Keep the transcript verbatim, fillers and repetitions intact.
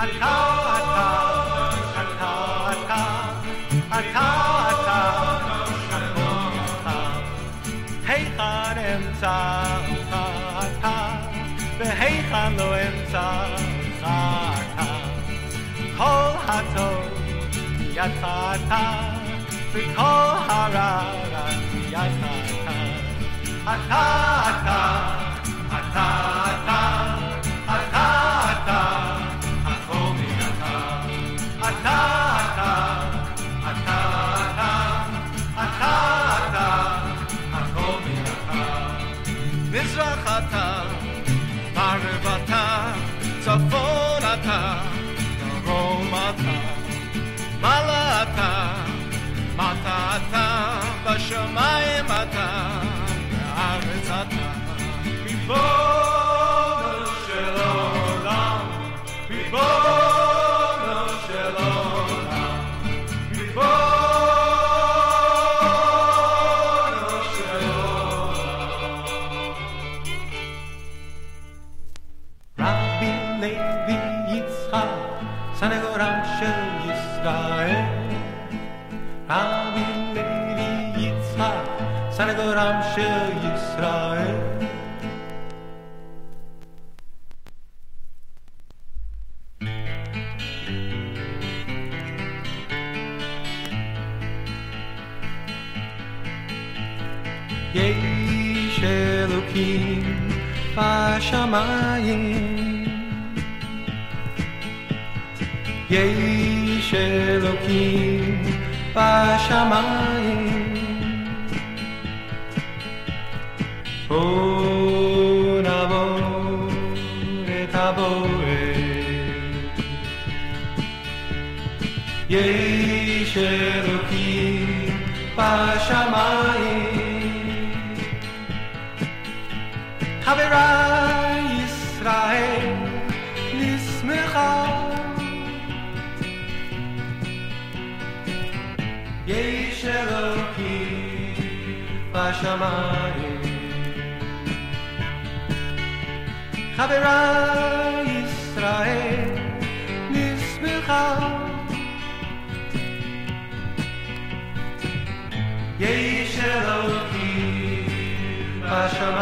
והיכן לא אמצא אותך כל הטוב יצאת וכל הרע יצאת אתה אתה אתה אתה אתה אתה הכל מאתה אתה אתה אתה אתה אתה הכל מאתה מזרח אתה מערב אתה צפון אתה דרום אתה מעלה אתה מטה אתה בשמיים אתה בארץ אתה ריבונו של עולם ריבונו של עולם ריבונו של עולם רבי לוי יצחק סנגורם של ישראל רבי לוי יצחק סנגורם של ישראל יש אלוקים בשמיים יש אלוקים בשמיים בוא נעבור את הבוער יש אלוקים בשמיים חברי ישראל נשמחה יש אלוקים בשמיים חברי ישראל נשמחה יש אלוקים בשמיים